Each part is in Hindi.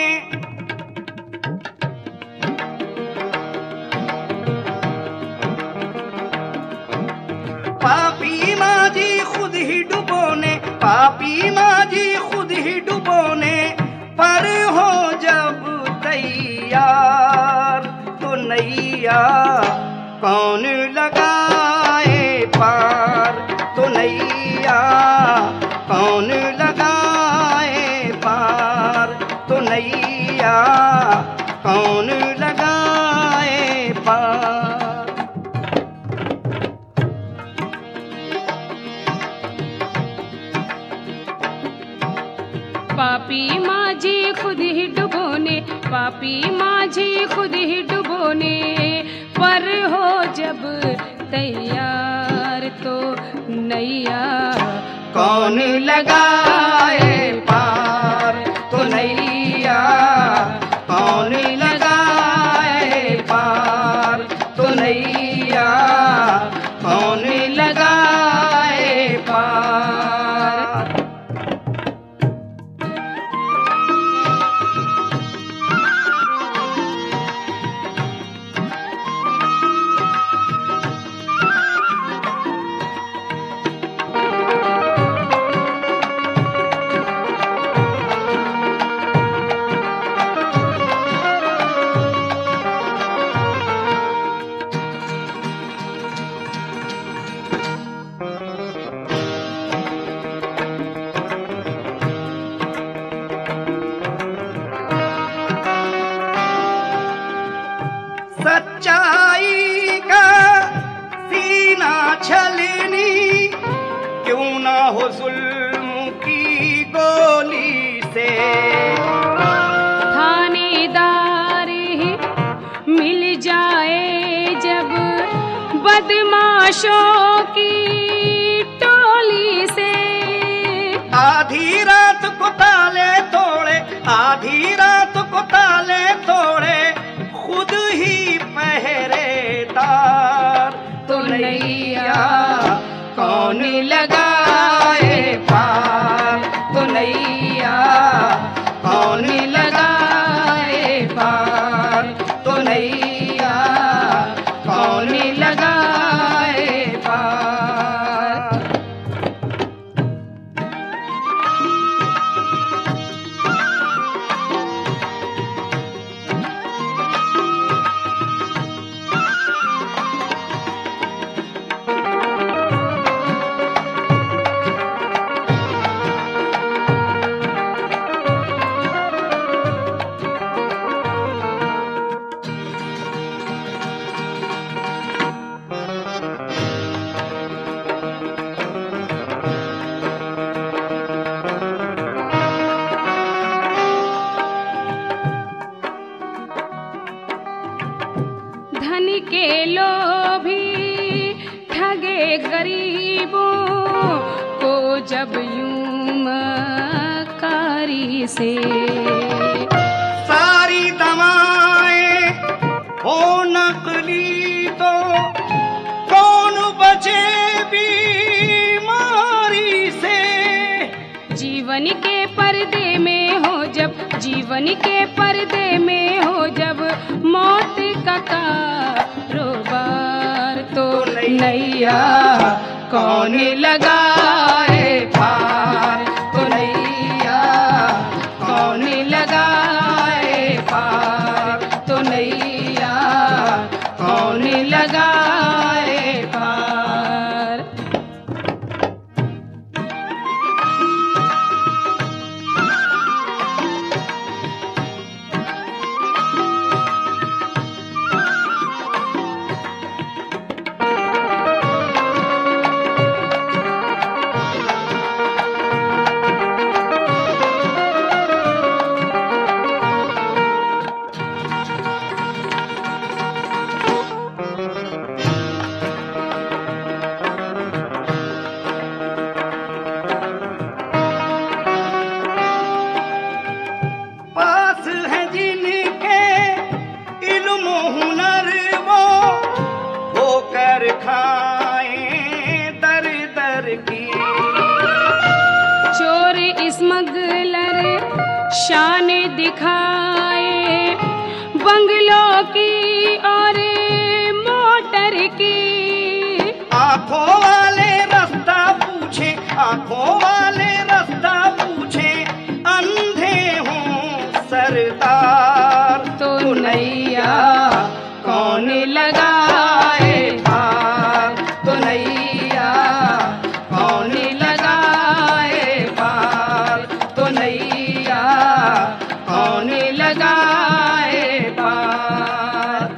पापी माझी खुद ही डुबोने, पापी माझी खुद ही डुबोने, पर हो जब तैयार तो नैया कौन लगाए पार, तो नैया कौन लगाए पार, तो नैया कौन लगाए पार। पापी माझी खुद ही डुबोने, पापी माझी खुद ही डुबोने, पर हो जब तैयार तो नैया कौन लगाए पार, तो नैया कौन लगाए पार, तो नैया कौन लगाए पार। सच्चाई का सीना छलनी क्यों ना हो जुल्म की गोली से, थानेदार ही मिल जाए जब बदमाशों की टोली से। आधी रात को ताले तोड़े, आधी रात को ताले तोड़े, खुद ही पहरेदार तो नैया कौन लगाए पार, तो नैया कौन लगाए पार, तो नैया कौन लगाए पार। धन के लोभी ठगे गरीबों को जब यूं मकारी से। सारी दवाएं हो नकली तो कौन बचे बीमारी से। जीवन के पर्दे में हो जब, जीवन के पर्दे में हो जब मौत का कारोबार तो नैया कौन लगाए पार, तो नैया कौन लगाए पार, तो नैया कौन लगाए पार। शान दिखाए, बंगलों की और मोटर की। आंखों वाले रास्ता पूछे, आंखों वाले रास्ता पूछे, अंधे हों सरदार, तो नैया कौन लगाए पार, तो नैया कौन लगाए पार, तो नैया कौन लगाए पार।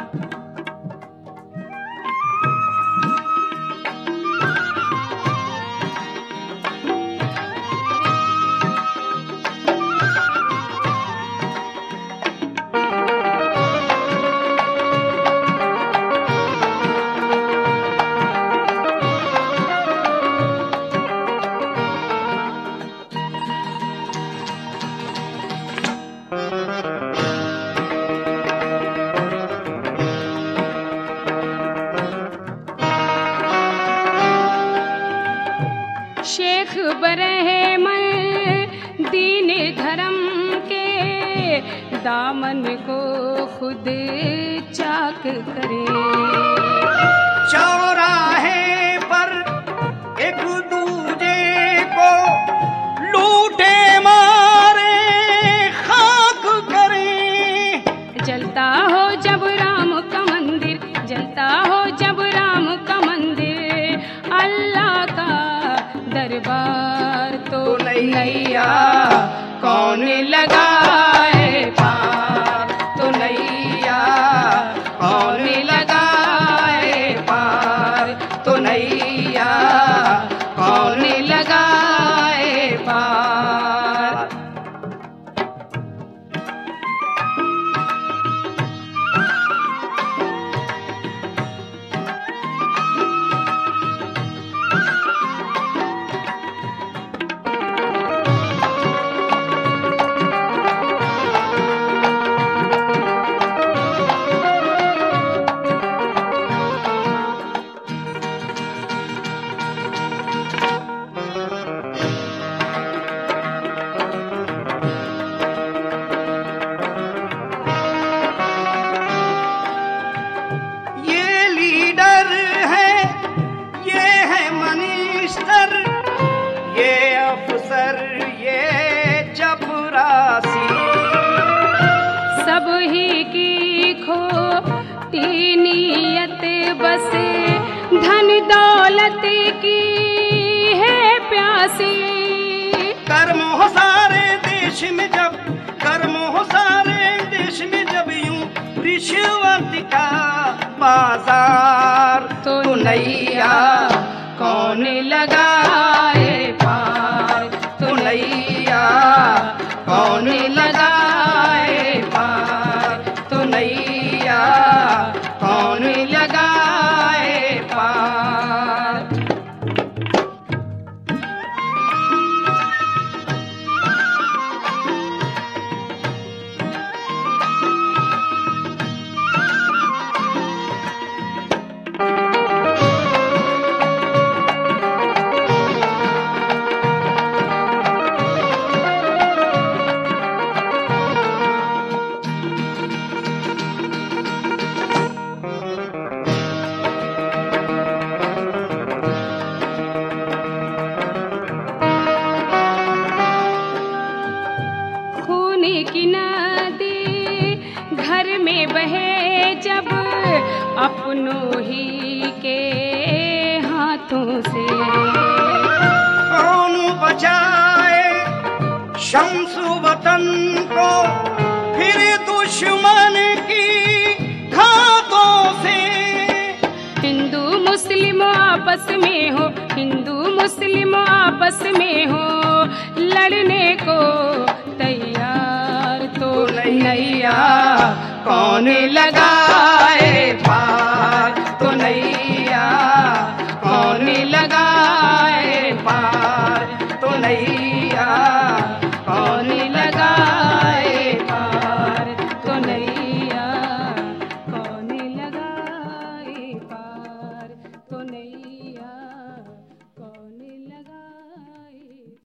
शेख बरहमन दीन धर्म के दामन को खुद चाक करे, चौराहे पर एक दूजे को लूटे मारे खाक करें। जलता हो जब राम का मंदिर, जलता हो जब राम का मंदिर, अल्लाह का दरबार, तो नैया कौन लगाए पार, तो नैया कौन लगाए पार, तो नैया कौन लगाए पार। सब ही की खोटी नियत बस धन दौलत की है प्यासी। कर्म हो सारे देश में जब, कर्म हो सारे देश में जब यूं रिश्वत का बाजार, तो नैया कौन लगाए पार, तो नैया कौन लगाए पार, तो नैया कौन लगाए पार। की नदी घर में बहे जब अपनों ही के हाथों से, कौन बचाए शम्सु वतन को फिर दुश्मन की घातों से। हिंदू मुस्लिम आपस में हो, हिंदू मुस्लिम आपस में हो लड़ने को तैयार, तो नैया कौन लगाए